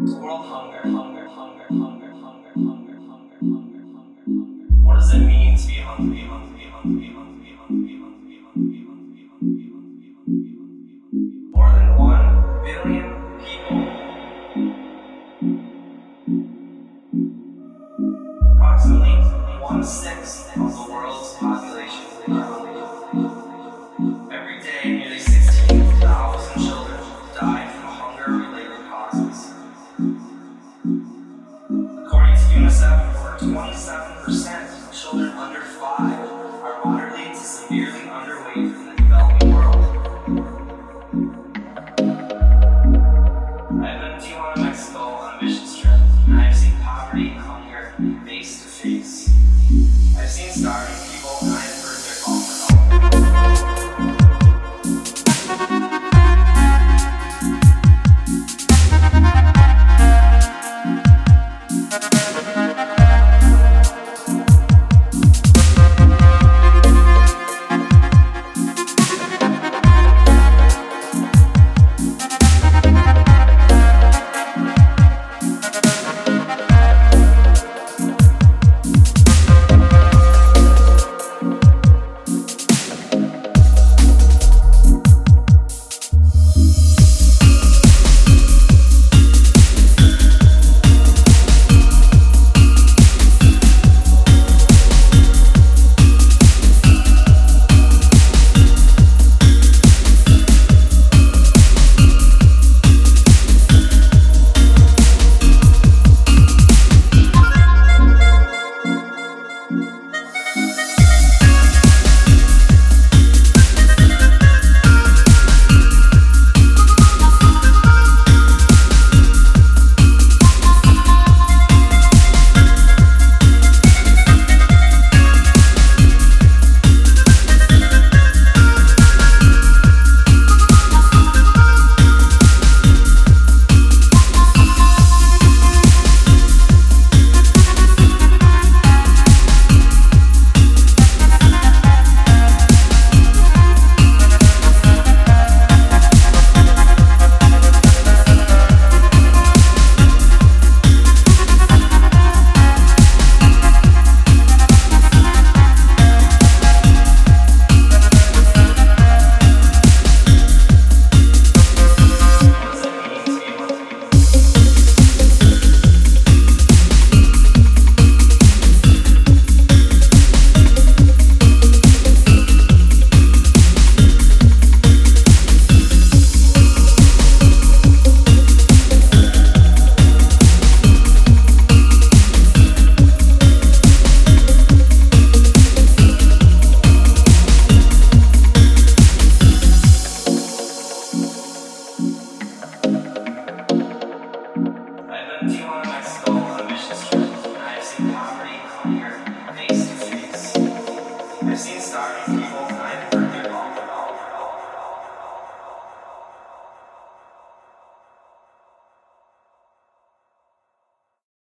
World hunger, hunger, hunger, hunger, hunger, hunger, hunger, hunger, hunger. What does it mean to be hungry, hungry, hungry, hungry, hungry, hungry, hungry, hungry, hungry, hungry, hungry? More than 1 billion people. Approximately 1/6 of the world's population is hungry. Every day, nearly 16,000 children die from hunger-related causes. According to UNICEF, over 27% of children under 5 are moderately to severely underweight in the developing world. I've been in Tijuana, Mexico on a mission trip, and I've seen poverty and hunger face to face. I've seen starving people, and I have heard their call for help. Do you want